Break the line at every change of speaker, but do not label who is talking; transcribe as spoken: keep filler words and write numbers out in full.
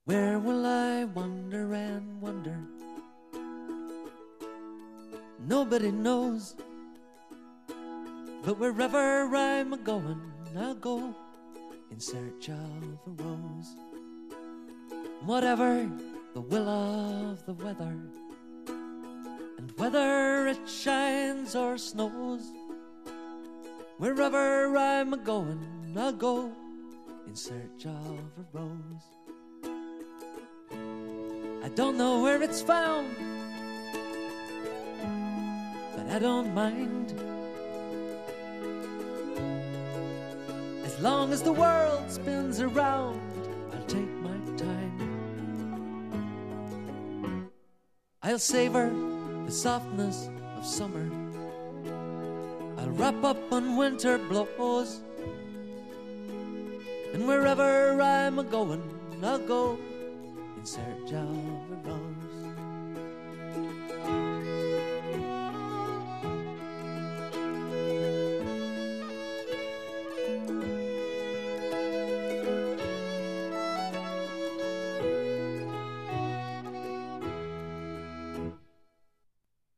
Where will I wander and wonder? Nobody knows. But wherever I'm a-going, I'll go in search of a rose. Whatever the will of the weather, and whether it shines or snows, wherever I'm a-going, I'll go in search of a rose. I don't know where it's found, but I don't mind. As long as the world spins around, I'll take my time. I'll savor the softness of summer. I'll wrap up when winter blows. And wherever I'm a-going, I'll go in search of a rose.